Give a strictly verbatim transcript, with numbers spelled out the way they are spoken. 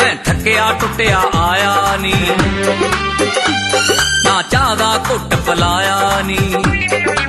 मैं थकिया टुटिया आया नी, ना चाह दा घुट पिलाया नी।